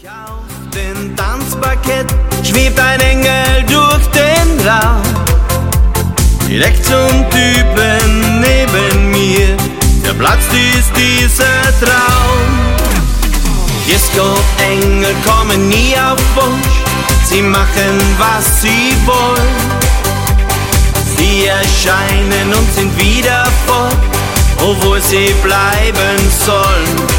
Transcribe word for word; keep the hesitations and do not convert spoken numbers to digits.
Auf dem Tanzparkett schwebt ein Engel durch den Raum. Direkt zum Typen neben mir, der platzt ist dieser Traum. Disco-Engel kommen nie auf Wunsch, sie machen was sie wollen. Sie erscheinen und sind wieder fort, obwohl sie bleiben sollen.